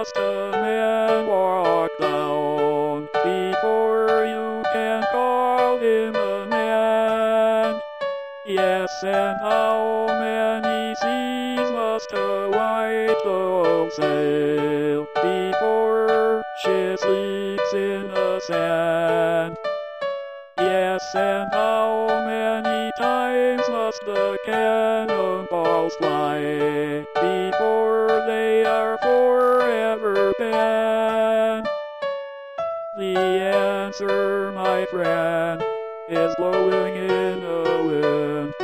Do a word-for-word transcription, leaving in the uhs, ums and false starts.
must a man walk down before you can call him a man? Yes, and how many seas must a white dove sail before she sleeps in the sand? Yes, and how many times must the cannonballs fly before they are forever banned? The answer, my friend, is blowing in the wind.